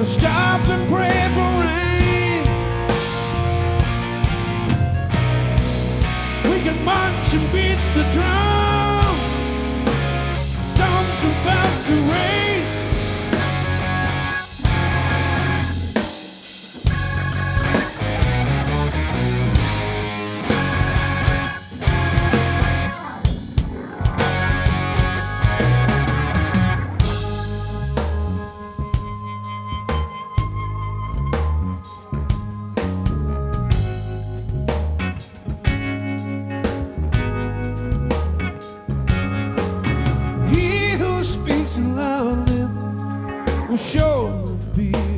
to stop and pray for rain. We can march and beat the drum. Storm's about to rain. Loudly will surely be